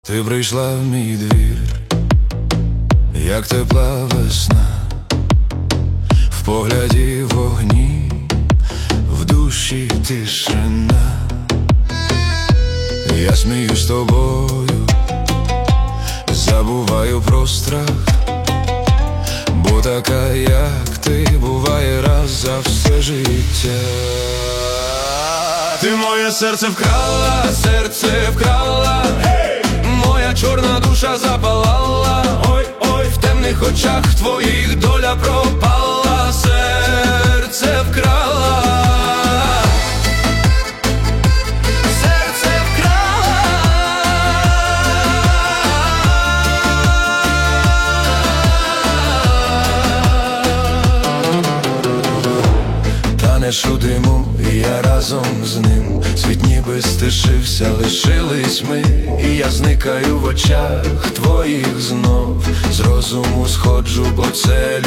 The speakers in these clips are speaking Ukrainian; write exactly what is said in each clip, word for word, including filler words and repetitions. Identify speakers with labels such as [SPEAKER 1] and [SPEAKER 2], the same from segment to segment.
[SPEAKER 1] Ти прийшла в мій двір, як тепла весна, в погляді вогні, в душі тишина. Я сміюсь з тобою, забуваю про страх, бо така, як ти, буває раз за все життя. Ти моє серце вкрала, серце вкрала, моя чорна душа запалала. Ой, ой, в темних очах твоїх доля пропала, серце вкрала. Серце вкрала. Танеш у диму, і я разом з ним. Світ ніби стишився, лишились ми, і я зникаю в очах твоїх знов. З розуму сходжу, бо це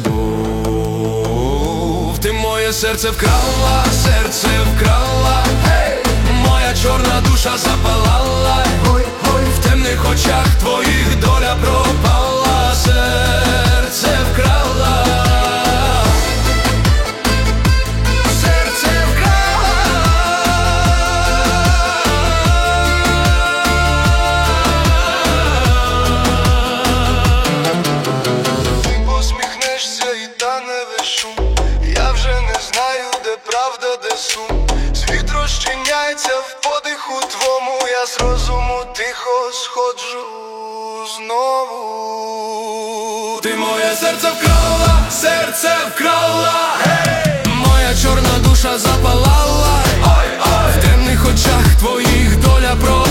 [SPEAKER 1] любов. Ти моє серце вкрала, серце вкрала, hey! Моя чорна душа запалала. Ой, ой, в темних очах твоїх доля пропала, серце вкрала.
[SPEAKER 2] Світ розчиняється в подиху твому, я з розуму тихо сходжу знову.
[SPEAKER 1] Ти моє серце вкрала, серце вкрала, hey! Моя чорна душа запалала. Ой, ой, в темних очах твоїх доля про